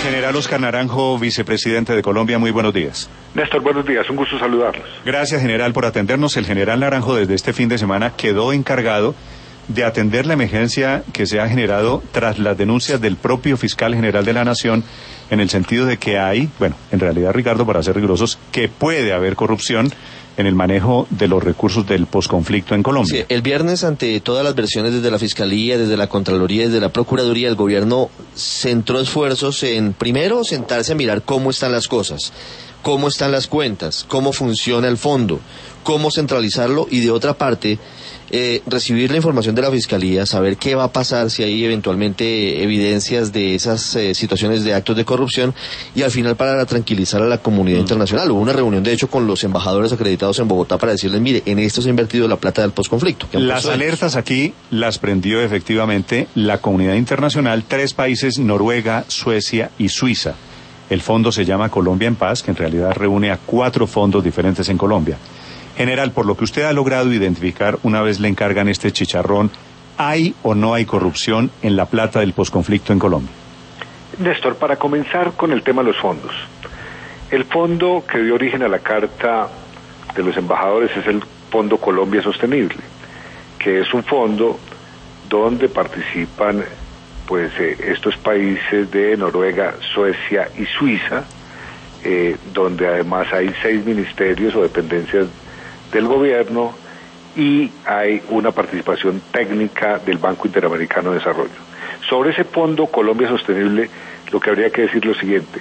General Oscar Naranjo, vicepresidente de Colombia, muy buenos días. Néstor, buenos días, un gusto saludarlos. Gracias, general, por atendernos. El general Naranjo desde este fin de semana quedó encargado de atender la emergencia que se ha generado tras las denuncias del propio fiscal general de la Nación, en el sentido de que hay, en realidad, Ricardo, para ser rigurosos, que puede haber corrupción en el manejo de los recursos del posconflicto en Colombia. Sí, el viernes, ante todas las versiones desde la Fiscalía, desde la Contraloría, desde la Procuraduría, el gobierno centró esfuerzos en, primero, sentarse a mirar cómo están las cosas, cómo están las cuentas, cómo funciona el fondo, cómo centralizarlo, y de otra parte, recibir la información de la Fiscalía, saber qué va a pasar si hay eventualmente evidencias de esas situaciones de actos de corrupción, y al final para tranquilizar a la comunidad internacional. Hubo una reunión, de hecho, con los embajadores acreditados en Bogotá para decirles, mire, en esto se ha invertido la plata del posconflicto. Las alertas aquí las prendió efectivamente la comunidad internacional, 3 países, Noruega, Suecia y Suiza. El fondo se llama Colombia en Paz, que en realidad reúne a 4 fondos diferentes en Colombia. General, por lo que usted ha logrado identificar, una vez le encargan este chicharrón, ¿hay o no hay corrupción en la plata del posconflicto en Colombia? Néstor, para comenzar con el tema de los fondos. El fondo que dio origen a la carta de los embajadores es el Fondo Colombia Sostenible, que es un fondo donde participan estos países de Noruega, Suecia y Suiza, donde además hay 6 ministerios o dependencias del gobierno, y hay una participación técnica del Banco Interamericano de Desarrollo. Sobre ese fondo Colombia Sostenible, lo que habría que decir es lo siguiente: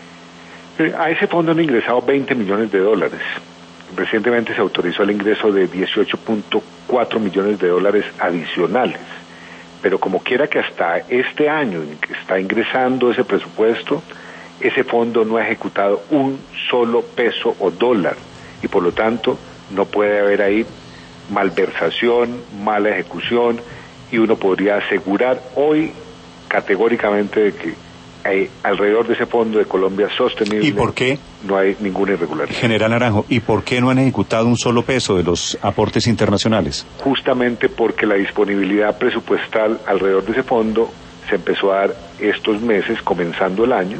a ese fondo han ingresado $20 millones. Recientemente se autorizó el ingreso de $18.4 millones adicionales, pero como quiera que hasta este año que está ingresando ese presupuesto, ese fondo no ha ejecutado un solo peso o dólar, y por lo tanto no puede haber ahí malversación, mala ejecución, y uno podría asegurar hoy categóricamente de que alrededor de ese fondo de Colombia Sostenible, ¿y por qué no hay ninguna irregularidad? General Naranjo, ¿y por qué no han ejecutado un solo peso de los aportes internacionales? Justamente porque la disponibilidad presupuestal alrededor de ese fondo se empezó a dar estos meses, comenzando el año,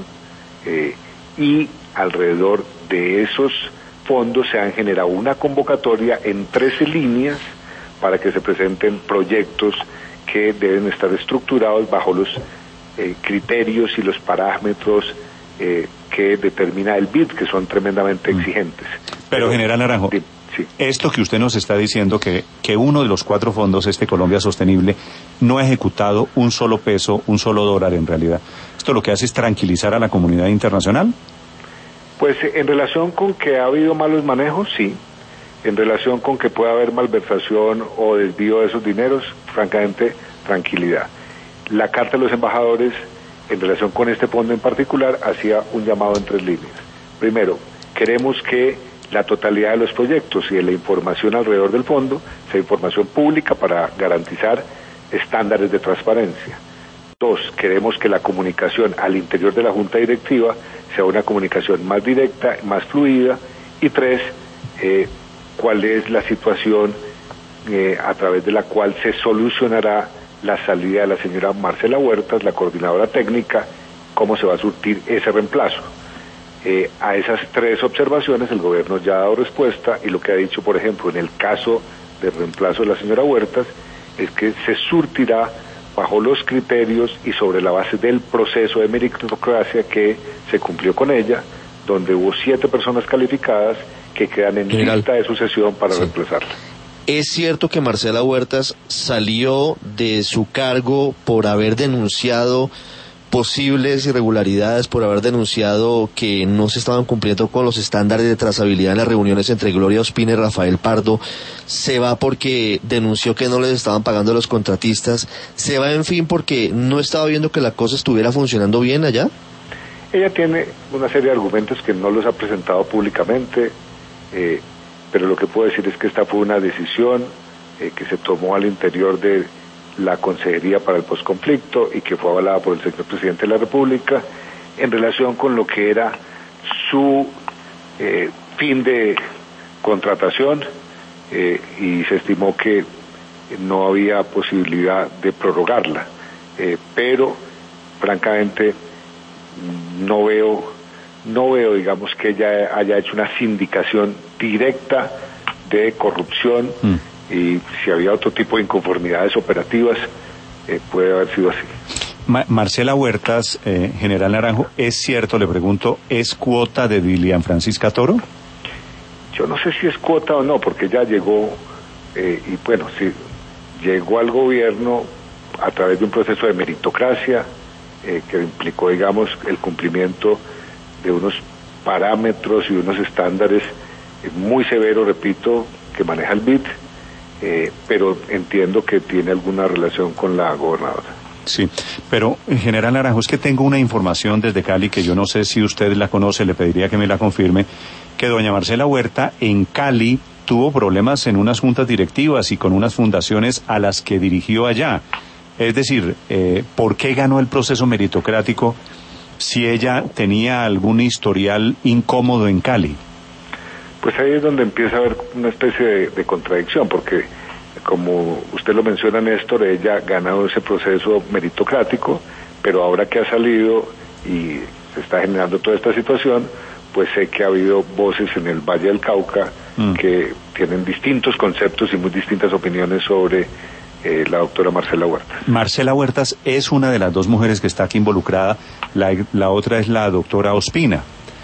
y alrededor de esos fondos se han generado una convocatoria en 13 líneas para que se presenten proyectos que deben estar estructurados bajo los criterios y los parámetros que determina el BID, que son tremendamente exigentes. Pero General Naranjo, sí. Esto que usted nos está diciendo, que uno de los 4 fondos, Colombia Sostenible, no ha ejecutado un solo peso, un solo dólar en realidad, ¿esto lo que hace es tranquilizar a la comunidad internacional? Pues en relación con que ha habido malos manejos, sí. En relación con que pueda haber malversación o desvío de esos dineros, francamente, tranquilidad. La carta de los embajadores, en relación con este fondo en particular, hacía un llamado en 3 líneas. Primero, queremos que la totalidad de los proyectos y de la información alrededor del fondo sea información pública para garantizar estándares de transparencia. 2, queremos que la comunicación al interior de la Junta Directiva sea una comunicación más directa, más fluida. Y 3, cuál es la situación a través de la cual se solucionará la salida de la señora Marcela Huertas, la coordinadora técnica, cómo se va a surtir ese reemplazo. A esas 3 observaciones el gobierno ya ha dado respuesta, y lo que ha dicho, por ejemplo, en el caso del reemplazo de la señora Huertas, es que se surtirá bajo los criterios y sobre la base del proceso de meritocracia que se cumplió con ella, donde hubo 7 personas calificadas que quedan en lista de sucesión para reemplazarla. ¿Es cierto que Marcela Huertas salió de su cargo por haber denunciado posibles irregularidades, por haber denunciado que no se estaban cumpliendo con los estándares de trazabilidad en las reuniones entre Gloria Ospina y Rafael Pardo? ¿Se va porque denunció que no les estaban pagando a los contratistas? ¿Se va, en fin, porque no estaba viendo que la cosa estuviera funcionando bien allá? Ella tiene una serie de argumentos que no los ha presentado públicamente, pero lo que puedo decir es que esta fue una decisión que se tomó al interior de la Consejería para el Posconflicto y que fue avalada por el señor Presidente de la República en relación con lo que era su fin de contratación, y se estimó que no había posibilidad de prorrogarla, pero francamente no veo, digamos, que ella haya hecho una sindicación directa de corrupción, y si había otro tipo de inconformidades operativas, puede haber sido así. Marcela Huertas, general Naranjo, ¿es cierto, le pregunto, es cuota de Dilian Francisca Toro? Yo no sé si es cuota o no, porque ella llegó, y bueno, sí, llegó al gobierno a través de un proceso de meritocracia, que implicó, digamos, el cumplimiento de unos parámetros y unos estándares muy severos, repito, que maneja el BID, pero entiendo que tiene alguna relación con la gobernadora. Sí, pero general Naranjo, es que tengo una información desde Cali que yo no sé si usted la conoce, le pediría que me la confirme, que doña Marcela Huerta en Cali tuvo problemas en unas juntas directivas y con unas fundaciones a las que dirigió allá. Es decir, ¿por qué ganó el proceso meritocrático si ella tenía algún historial incómodo en Cali? Pues ahí es donde empieza a haber una especie de contradicción, porque como usted lo menciona, Néstor, ella ganó ese proceso meritocrático, pero ahora que ha salido y se está generando toda esta situación, pues sé que ha habido voces en el Valle del Cauca que tienen distintos conceptos y muy distintas opiniones sobre la doctora Marcela Huertas. Marcela Huertas es una de las dos mujeres que está aquí involucrada, la otra es la doctora Ospina.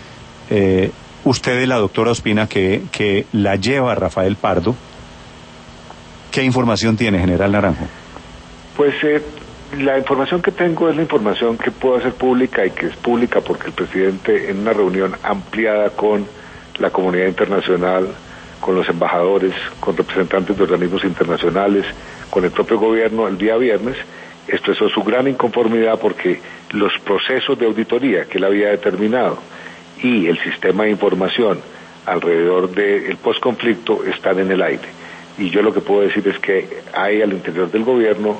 Usted es la doctora Ospina que la lleva Rafael Pardo. ¿Qué información tiene, general Naranjo? Pues la información que tengo es la información que puedo hacer pública, y que es pública porque el presidente, en una reunión ampliada con la comunidad internacional, con los embajadores, con representantes de organismos internacionales, con el propio gobierno, el día viernes, expresó su gran inconformidad porque los procesos de auditoría que él había determinado y el sistema de información alrededor del posconflicto están en el aire. Y yo lo que puedo decir es que hay al interior del gobierno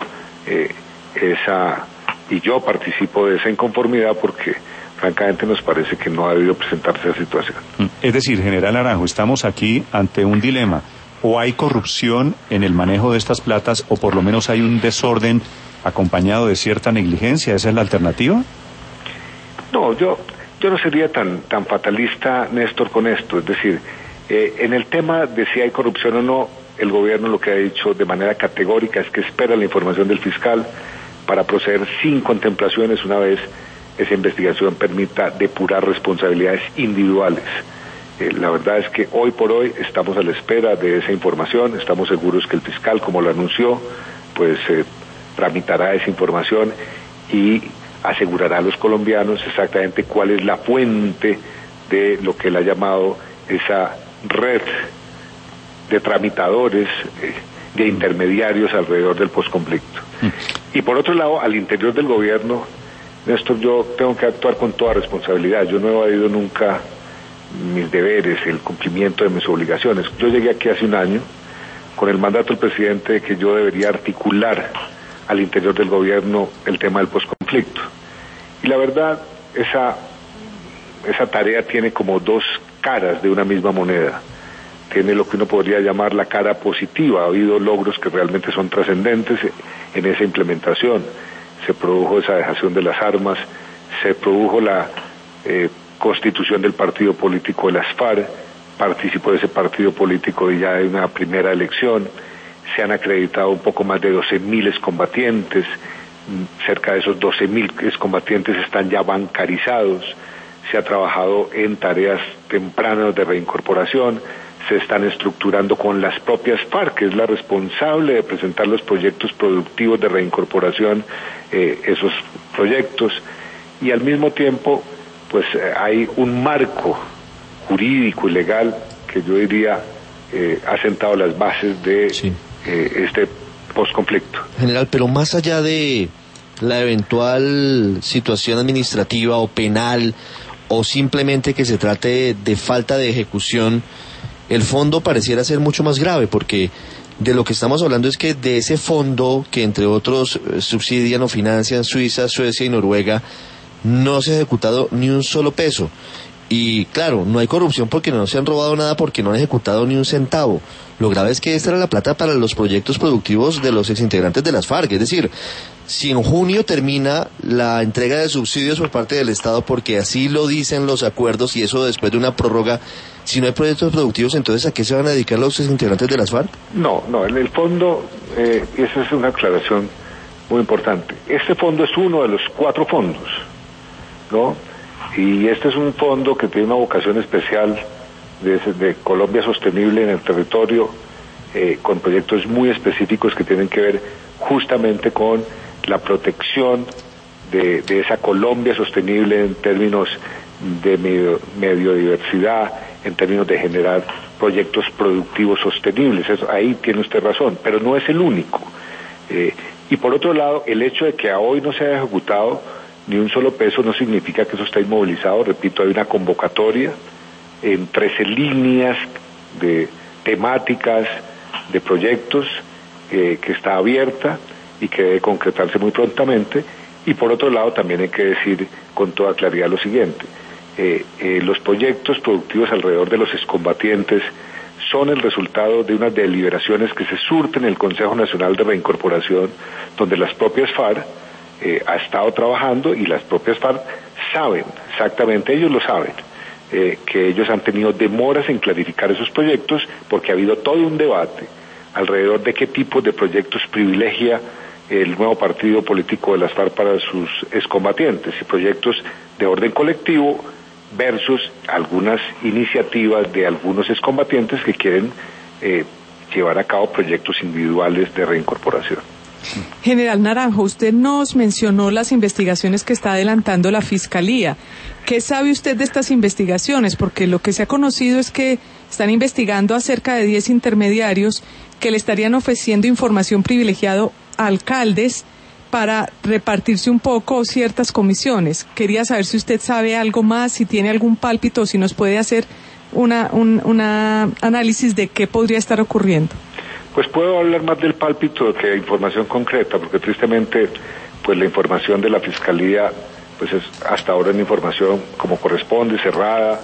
y yo participo de esa inconformidad porque francamente nos parece que no ha debido presentarse esa situación. Es decir, general Naranjo, estamos aquí ante un dilema: o hay corrupción en el manejo de estas platas, o por lo menos hay un desorden acompañado de cierta negligencia. ¿Esa es la alternativa? No, yo no sería tan fatalista, Néstor, con esto. Es decir, en el tema de si hay corrupción o no, el gobierno lo que ha dicho de manera categórica es que espera la información del fiscal para proceder sin contemplaciones una vez esa investigación permita depurar responsabilidades individuales. La verdad es que hoy por hoy estamos a la espera de esa información. Estamos seguros que el fiscal, como lo anunció, pues tramitará esa información y asegurará a los colombianos exactamente cuál es la fuente de lo que él ha llamado esa red de tramitadores, de intermediarios alrededor del posconflicto. Y por otro lado, al interior del gobierno, Néstor, yo tengo que actuar con toda responsabilidad. Yo no he evadido nunca mis deberes, el cumplimiento de mis obligaciones. Yo llegué aquí hace un año con el mandato del presidente de que yo debería articular al interior del gobierno el tema del posconflicto. Y la verdad, esa tarea tiene como dos caras de una misma moneda. Tiene lo que uno podría llamar la cara positiva. Ha habido logros que realmente son trascendentes en esa implementación. Se produjo esa dejación de las armas, se produjo la constitución del partido político de las FARC, participó de ese partido político y ya en una primera elección. Se han acreditado un poco más de 12.000 excombatientes, cerca de esos 12.000 excombatientes están ya bancarizados. Se ha trabajado en tareas tempranas de reincorporación, se están estructurando con las propias FARC, que es la responsable de presentar los proyectos productivos de reincorporación, esos proyectos, y al mismo tiempo pues hay un marco jurídico y legal que yo diría ha sentado las bases de este posconflicto. General, pero más allá de la eventual situación administrativa o penal, o simplemente que se trate de falta de ejecución, el fondo pareciera ser mucho más grave, porque de lo que estamos hablando es que de ese fondo, que entre otros subsidian o financian Suiza, Suecia y Noruega, no se ha ejecutado ni un solo peso. Y claro, no hay corrupción porque no se han robado nada, porque no han ejecutado ni un centavo. Lo grave es que esta era la plata para los proyectos productivos de los exintegrantes de las FARC. Es decir, si en junio termina la entrega de subsidios por parte del Estado, porque así lo dicen los acuerdos, y eso después de una prórroga, si no hay proyectos productivos, entonces ¿a qué se van a dedicar los exintegrantes de las FARC? No, en el fondo, y esa es una aclaración muy importante. Este fondo es uno de los 4 fondos, ¿no? Y este es un fondo que tiene una vocación especial de Colombia sostenible en el territorio, con proyectos muy específicos que tienen que ver justamente con la protección de esa Colombia sostenible en términos de biodiversidad, en términos de generar proyectos productivos sostenibles. Eso, ahí tiene usted razón, pero no es el único. Y por otro lado, el hecho de que a hoy no se haya ejecutado ni un solo peso no significa que eso está inmovilizado. Repito, hay una convocatoria en 13 líneas de temáticas, de proyectos, que está abierta y que debe concretarse muy prontamente. Y por otro lado, también hay que decir con toda claridad lo siguiente: los proyectos productivos alrededor de los excombatientes son el resultado de unas deliberaciones que se surten en el Consejo Nacional de Reincorporación, donde las propias FARC ha estado trabajando, y las propias FARC saben, exactamente, ellos lo saben, que ellos han tenido demoras en clarificar esos proyectos, porque ha habido todo un debate alrededor de qué tipo de proyectos privilegia el nuevo partido político de las FARC para sus excombatientes, y proyectos de orden colectivo versus algunas iniciativas de algunos excombatientes que quieren llevar a cabo proyectos individuales de reincorporación. General Naranjo, usted nos mencionó las investigaciones que está adelantando la Fiscalía. ¿Qué sabe usted de estas investigaciones? Porque lo que se ha conocido es que están investigando a cerca de 10 intermediarios que le estarían ofreciendo información privilegiada a alcaldes para repartirse un poco ciertas comisiones. Quería saber si usted sabe algo más, si tiene algún pálpito, si nos puede hacer un análisis de qué podría estar ocurriendo. Pues puedo hablar más del pálpito que de información concreta, porque tristemente pues la información de la Fiscalía pues es hasta ahora una información como corresponde, cerrada,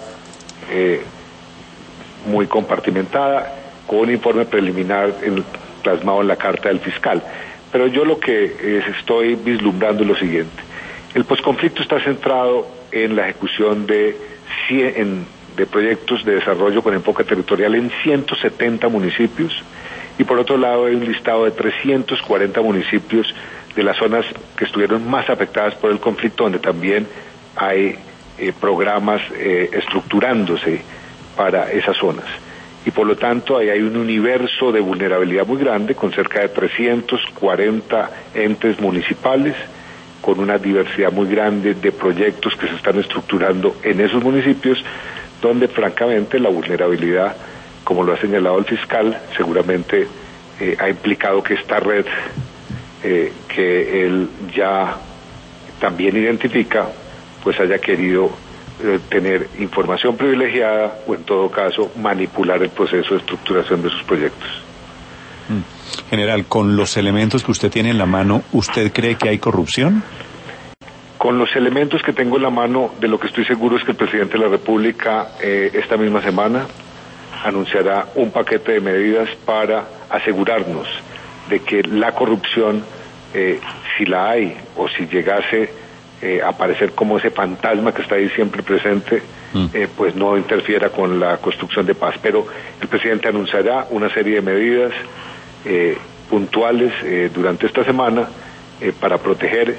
muy compartimentada, con un informe preliminar plasmado en la carta del fiscal. Pero yo lo que estoy vislumbrando es lo siguiente: el posconflicto está centrado en la ejecución de proyectos de desarrollo con enfoque territorial en 170 municipios, y por otro lado hay un listado de 340 municipios de las zonas que estuvieron más afectadas por el conflicto, donde también hay programas estructurándose para esas zonas. Y por lo tanto ahí hay un universo de vulnerabilidad muy grande, con cerca de 340 entes municipales, con una diversidad muy grande de proyectos que se están estructurando en esos municipios, donde francamente la vulnerabilidad, como lo ha señalado el fiscal, seguramente ha implicado que esta red, que él ya también identifica, pues haya querido tener información privilegiada, o en todo caso manipular el proceso de estructuración de sus proyectos. General, con los elementos que usted tiene en la mano, ¿usted cree que hay corrupción? Con los elementos que tengo en la mano, de lo que estoy seguro es que el presidente de la República esta misma semana anunciará un paquete de medidas para asegurarnos de que la corrupción, si la hay o si llegase a aparecer como ese fantasma que está ahí siempre presente, pues no interfiera con la construcción de paz. Pero el presidente anunciará una serie de medidas puntuales durante esta semana para proteger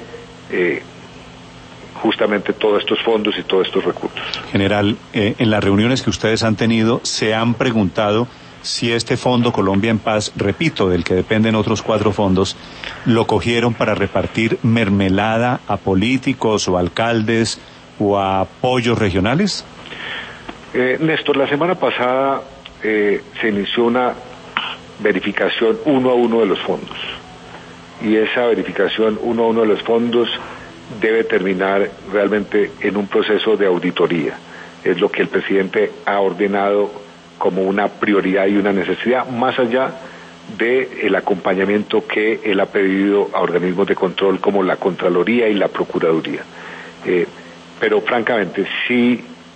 justamente todos estos fondos y todos estos recursos. General, en las reuniones que ustedes han tenido, ¿se han preguntado si este Fondo Colombia en Paz, repito, del que dependen otros 4 fondos, lo cogieron para repartir mermelada a políticos o alcaldes o a apoyos regionales? Néstor, la semana pasada se inició una verificación uno a uno de los fondos, y esa verificación uno a uno de los fondos debe terminar realmente en un proceso de auditoría. Es lo que el presidente ha ordenado como una prioridad y una necesidad, más allá del acompañamiento que él ha pedido a organismos de control como la Contraloría y la Procuraduría. Pero francamente, si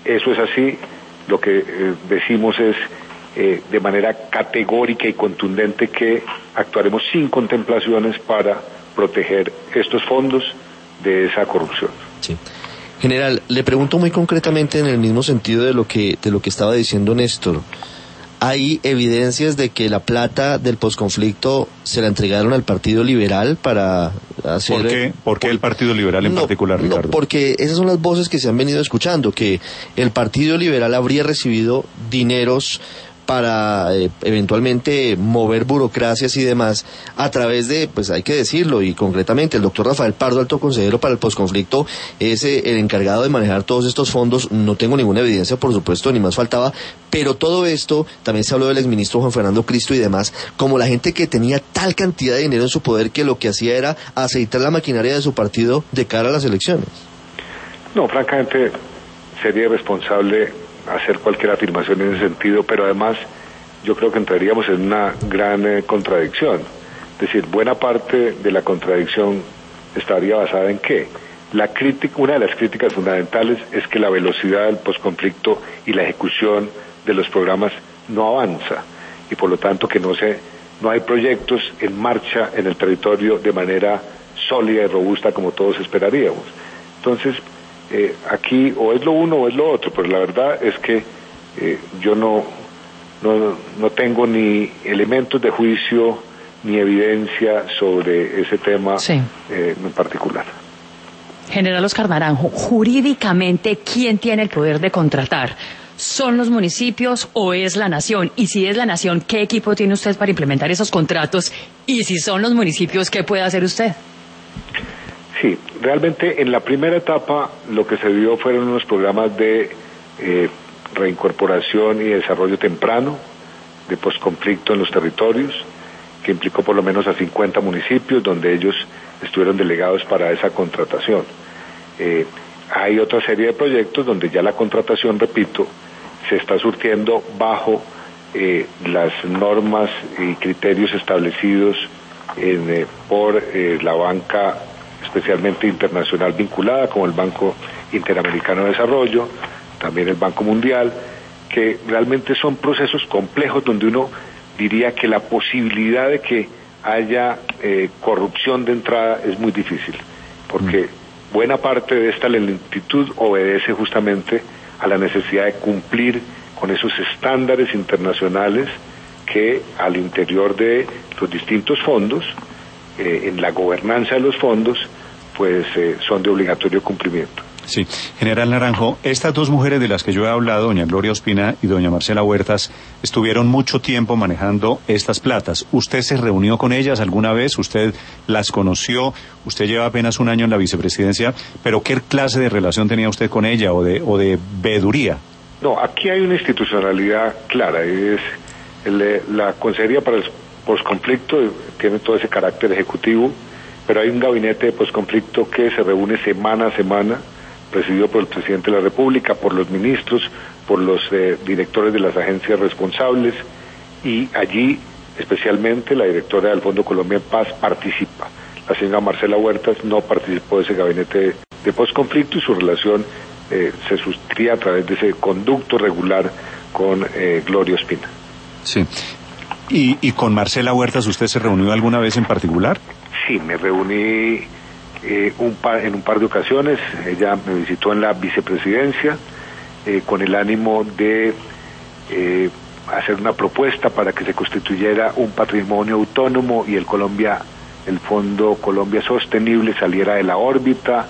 eso es así, lo que decimos es de manera categórica y contundente que actuaremos sin contemplaciones para proteger estos fondos de esa corrupción. Sí. General, le pregunto muy concretamente en el mismo sentido de lo que estaba diciendo Néstor. ¿Hay evidencias de que la plata del posconflicto se la entregaron al Partido Liberal para hacer... ¿Por qué el Partido Liberal en particular, Ricardo? No, porque esas son las voces que se han venido escuchando, que el Partido Liberal habría recibido dineros para eventualmente mover burocracias y demás a través de, pues hay que decirlo, y concretamente el doctor Rafael Pardo, alto consejero para el posconflicto, es el encargado de manejar todos estos fondos. No tengo ninguna evidencia, por supuesto, ni más faltaba, pero todo esto, también se habló del exministro Juan Fernando Cristo y demás, como la gente que tenía tal cantidad de dinero en su poder que lo que hacía era aceitar la maquinaria de su partido de cara a las elecciones. No, francamente, sería irresponsable hacer cualquier afirmación en ese sentido, pero además yo creo que entraríamos en una gran contradicción. Es decir, buena parte de la contradicción estaría basada en ¿qué? Una de las críticas fundamentales es que la velocidad del posconflicto y la ejecución de los programas no avanza, y por lo tanto que no hay proyectos en marcha en el territorio de manera sólida y robusta como todos esperaríamos. Entonces, aquí o es lo uno o es lo otro, pero la verdad es que yo no tengo ni elementos de juicio ni evidencia sobre ese tema en particular. General Oscar Naranjo, jurídicamente, ¿quién tiene el poder de contratar? ¿Son los municipios o es la nación? Y si es la nación, ¿qué equipo tiene usted para implementar esos contratos? Y si son los municipios, ¿qué puede hacer usted? Sí, realmente en la primera etapa lo que se dio fueron unos programas de reincorporación y desarrollo temprano, de posconflicto en los territorios, que implicó por lo menos a 50 municipios donde ellos estuvieron delegados para esa contratación. Hay otra serie de proyectos donde ya la contratación, repito, se está surtiendo bajo las normas y criterios establecidos por la banca especialmente internacional vinculada, como el Banco Interamericano de Desarrollo, también el Banco Mundial, que realmente son procesos complejos donde uno diría que la posibilidad de que haya corrupción de entrada es muy difícil, porque buena parte de esta lentitud obedece justamente a la necesidad de cumplir con esos estándares internacionales que al interior de los distintos fondos, en la gobernanza de los fondos, pues son de obligatorio cumplimiento. Sí, General Naranjo, estas dos mujeres de las que yo he hablado, doña Gloria Ospina y doña Marcela Huertas, estuvieron mucho tiempo manejando estas platas. ¿Usted se reunió con ellas alguna vez? ¿Usted las conoció? Usted lleva apenas un año en la vicepresidencia, pero ¿qué clase de relación tenía usted con ella o de veeduría? No, aquí hay una institucionalidad clara, es la Consejería para el Posconflicto tiene todo ese carácter ejecutivo, pero hay un gabinete de posconflicto que se reúne semana a semana, presidido por el presidente de la República, por los ministros, por los directores de las agencias responsables, y allí especialmente la directora del Fondo Colombia en Paz participa. La señora Marcela Huertas no participó de ese gabinete de posconflicto y su relación se suscría a través de ese conducto regular con Gloria Ospina. Sí. ¿Y con Marcela Huertas usted se reunió alguna vez en particular? Sí, me reuní en un par de ocasiones. Ella me visitó en la vicepresidencia con el ánimo de hacer una propuesta para que se constituyera un patrimonio autónomo y el Fondo Colombia Sostenible saliera de la órbita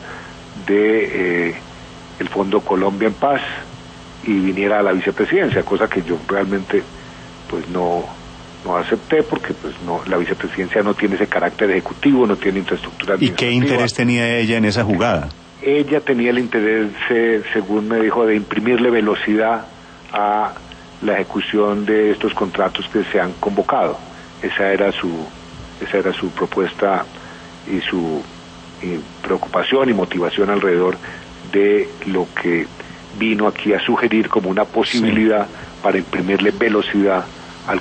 de el Fondo Colombia en Paz y viniera a la vicepresidencia, cosa que yo realmente pues no acepté porque pues no, la vicepresidencia no tiene ese carácter ejecutivo, no tiene infraestructura administrativa. ¿Y qué interés tenía ella en esa jugada? Ella tenía el interés, según me dijo, de imprimirle velocidad a la ejecución de estos contratos que se han convocado. Esa era su propuesta y su preocupación y motivación alrededor de lo que vino aquí a sugerir como una posibilidad para imprimirle velocidad al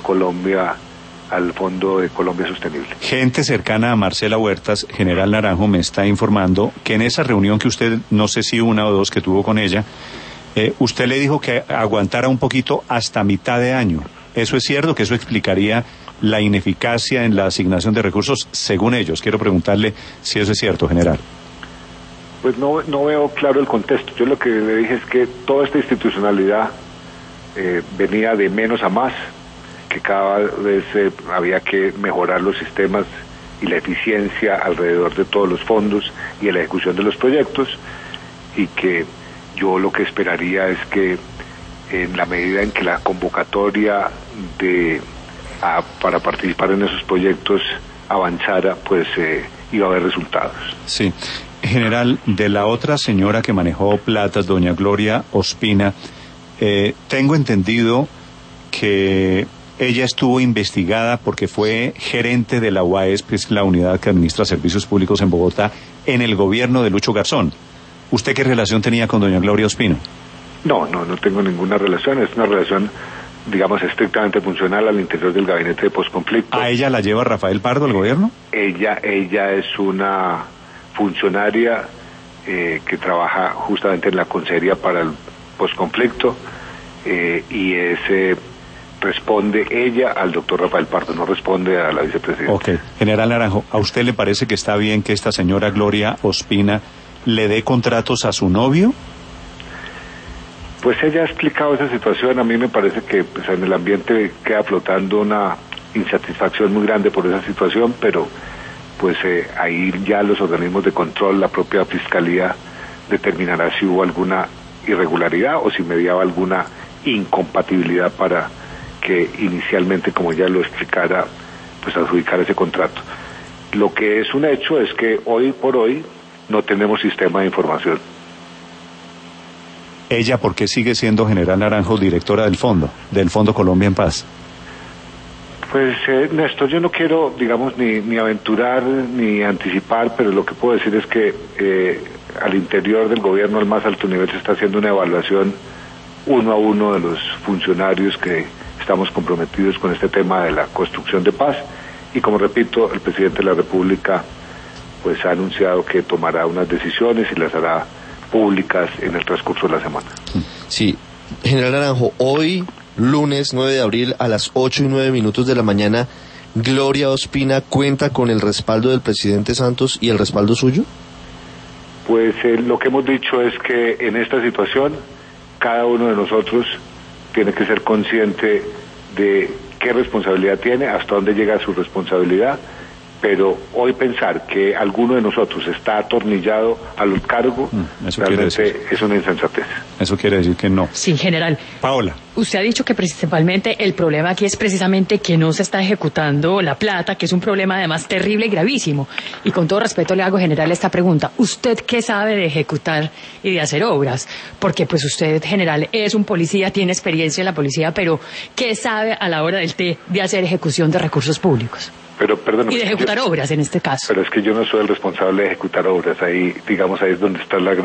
Fondo de Colombia Sostenible. Gente cercana a Marcela Huertas, General Naranjo, me está informando que en esa reunión que usted, no sé si una o dos que tuvo con ella, Usted le dijo que aguantara un poquito hasta mitad de año. ¿Eso es cierto? ¿Que eso explicaría la ineficacia en la asignación de recursos según ellos? Quiero preguntarle si eso es cierto, general. Pues no veo claro el contexto. Yo lo que le dije es que toda esta institucionalidad venía de menos a más, que cada vez había que mejorar los sistemas y la eficiencia alrededor de todos los fondos y de la ejecución de los proyectos, y que yo lo que esperaría es que en la medida en que la convocatoria para participar en esos proyectos avanzara, pues iba a haber resultados. Sí. General, de la otra señora que manejó platas, doña Gloria Ospina, tengo entendido que ella estuvo investigada porque fue gerente de la UAES, que es la unidad que administra servicios públicos en Bogotá, en el gobierno de Lucho Garzón. ¿Usted qué relación tenía con doña Gloria Ospina? No tengo ninguna relación. Es una relación, digamos, estrictamente funcional al interior del gabinete de posconflicto. ¿A ella la lleva Rafael Pardo al gobierno? Ella es una funcionaria que trabaja justamente en la consejería para el posconflicto, y responde ella al doctor Rafael Pardo, no responde a la vicepresidenta. Ok. General Naranjo, ¿a usted le parece que está bien que esta señora Gloria Ospina le dé contratos a su novio? Pues ella ha explicado esa situación. A mí me parece que pues, en el ambiente queda flotando una insatisfacción muy grande por esa situación, pero pues ahí ya los organismos de control, la propia Fiscalía, determinará si hubo alguna irregularidad o si mediaba alguna incompatibilidad para que inicialmente, como ya lo explicara, pues adjudicar ese contrato. Lo que es un hecho es que hoy por hoy no tenemos sistema de información. ¿Ella por qué sigue siendo, general Naranjo, directora del Fondo Colombia en Paz? Pues Néstor, yo no quiero, digamos, ni aventurar ni anticipar, pero lo que puedo decir es que al interior del gobierno al más alto nivel se está haciendo una evaluación uno a uno de los funcionarios que estamos comprometidos con este tema de la construcción de paz, y como repito, el presidente de la República pues ha anunciado que tomará unas decisiones y las hará públicas en el transcurso de la semana. Sí, general Naranjo, hoy, lunes 9 de abril, a las 8:09 de la mañana, ¿Gloria Ospina cuenta con el respaldo del presidente Santos y el respaldo suyo? Pues lo que hemos dicho es que en esta situación cada uno de nosotros tiene que ser consciente de qué responsabilidad tiene, hasta dónde llega su responsabilidad, pero hoy pensar que alguno de nosotros está atornillado al cargo, realmente es una insensatez. Eso quiere decir que no. Sí, general. Paola. Usted ha dicho que principalmente el problema aquí es precisamente que no se está ejecutando la plata, que es un problema además terrible y gravísimo. Y con todo respeto le hago, general, esta pregunta. ¿Usted qué sabe de ejecutar y de hacer obras? Porque pues usted, general, es un policía, tiene experiencia en la policía, pero ¿qué sabe a la hora del té de hacer ejecución de recursos públicos? Pero, perdón, y de ejecutar obras en este caso. Pero es que yo no soy el responsable de ejecutar obras. Ahí, digamos, ahí es donde está la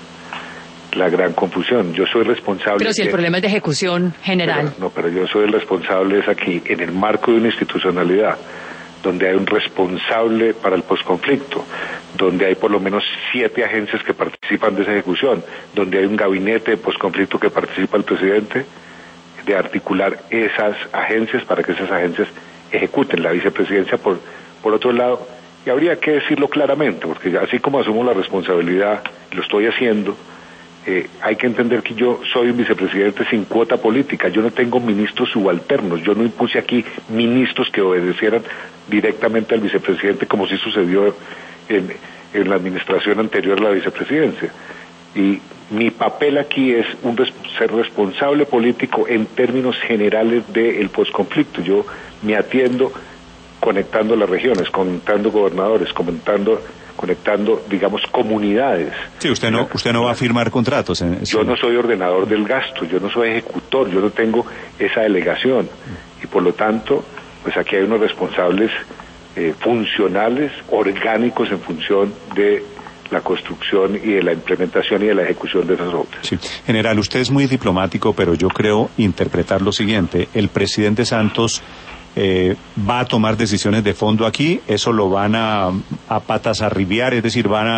gran confusión. Yo soy responsable. Pero si el problema es de ejecución general. Pero yo soy el responsable es aquí, en el marco de una institucionalidad, donde hay un responsable para el posconflicto, donde hay por lo menos 7 agencias que participan de esa ejecución, donde hay un gabinete de posconflicto que participa el presidente, de articular esas agencias para que esas agencias ejecuten. La vicepresidencia por otro lado, y habría que decirlo claramente, porque así como asumo la responsabilidad, lo estoy haciendo, hay que entender que yo soy un vicepresidente sin cuota política. Yo no tengo ministros subalternos. Yo no impuse aquí ministros que obedecieran directamente al vicepresidente, como sí sucedió en la administración anterior a la vicepresidencia. Y mi papel aquí es ser responsable político en términos generales del posconflicto. Yo me atiendo conectando las regiones, conectando gobernadores, conectando, digamos, comunidades. Sí, usted no va a firmar contratos. Yo no soy ordenador del gasto, yo no soy ejecutor, yo no tengo esa delegación. Y por lo tanto, pues aquí hay unos responsables funcionales, orgánicos en función de la construcción y de la implementación y de la ejecución de esas obras. Sí. General, usted es muy diplomático, pero yo creo interpretar lo siguiente. El presidente Santos va a tomar decisiones de fondo aquí, eso lo van a patas arribiar, es decir, van a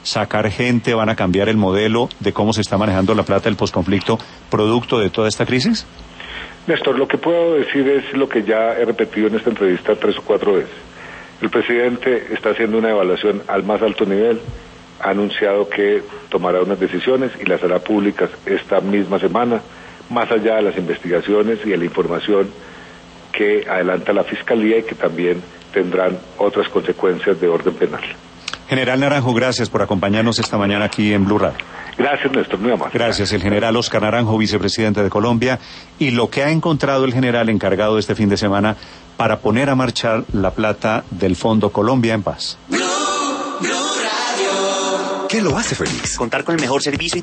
sacar gente, van a cambiar el modelo de cómo se está manejando la plata del posconflicto producto de toda esta crisis? Néstor, lo que puedo decir es lo que ya he repetido en esta entrevista 3 o 4 veces. El presidente está haciendo una evaluación al más alto nivel, ha anunciado que tomará unas decisiones y las hará públicas esta misma semana, más allá de las investigaciones y de la información que adelanta la Fiscalía y que también tendrán otras consecuencias de orden penal. General Naranjo, gracias por acompañarnos esta mañana aquí en Blue Radio. Gracias, Néstor, muy amable. Gracias, el general Oscar Naranjo, vicepresidente de Colombia, y lo que ha encontrado el general encargado este fin de semana para poner a marchar la plata del Fondo Colombia en Paz. Blue Radio. ¿Qué lo hace feliz? Contar con el mejor servicio